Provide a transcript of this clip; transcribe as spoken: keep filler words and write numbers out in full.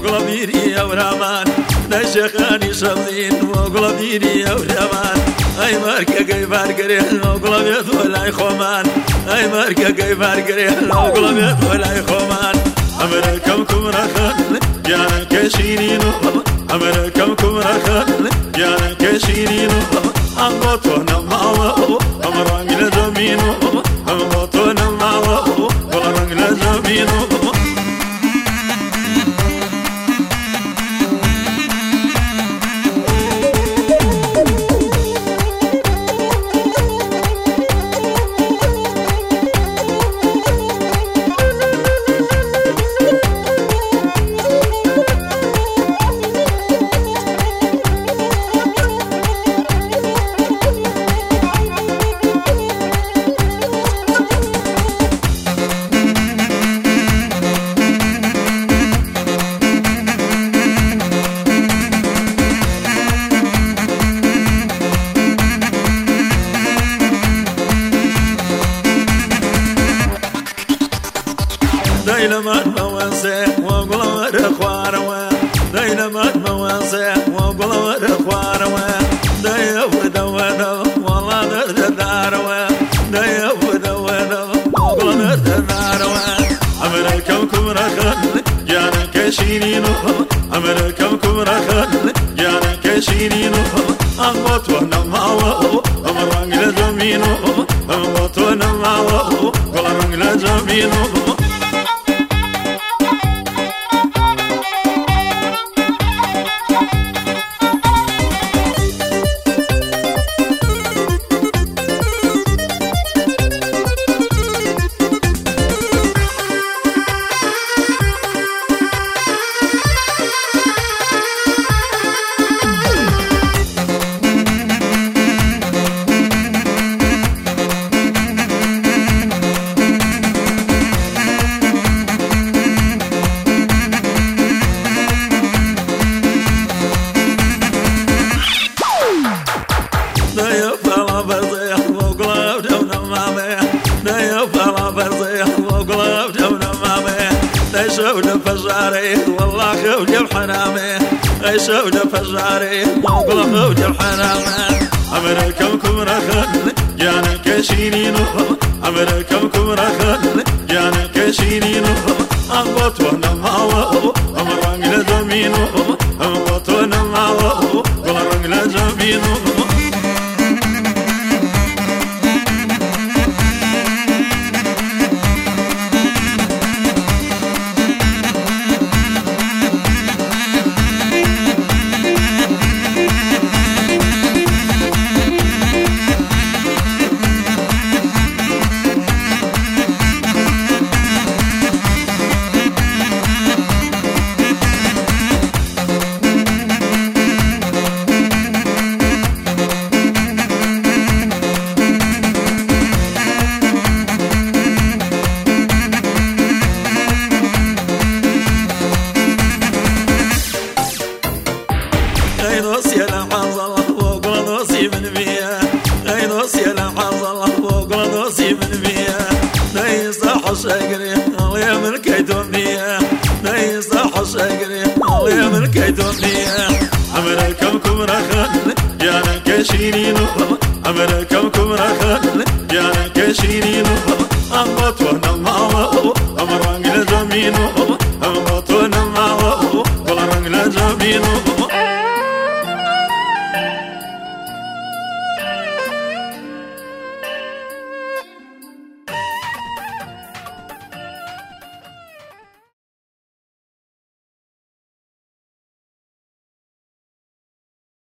وقلبيري ورامان نشخاني شمزين وقلبيري ورامان اي ماركا جاي باركري وقلبيت ولا يخومان اي ماركا جاي باركري وقلبيت ولا يخومان امركم كمرخان يا كشيرينو امركم كمرخان يا كشيرينو أنغطونا معه أمران لزمينو أنغطونا معه أمران لزمينو دينامات مواسع وقلوات خواروا دينامات مواسع وقلوات خواروا ديف دوّنا والله درد داروا ديف دوّنا وقلوات داروا أمريكم كمرخان يانا كشيرينو أمريكم كمرخان يانا كشيرينو أنغطونا معه أمران لزمينو أنغطونا معه أمران لزمينو شونا فجاري والله خوجة بحنامي اي شونا فجاري والله خوجة بحنامي أمريكم كمرخان يانا كشيرينو أمريكم كمرخان يانا كشيرينو أنغطونا معه أمران لزمينو أنغطونا معه أمران لزمينو اي نص يا لحظة وقل نصي من بيا اي نص يا لحظة وقل نصي من بيا ناي صح شقري الله ملكيتهم بيا ناي صح شقري الله ملكيتهم بيا أمريكم كمرخان يانا كشيرينو أمريكم كمرخان يانا كشيرينو أنغطونا معه أمران لزمينو أنغطونا معه أمران لزمينو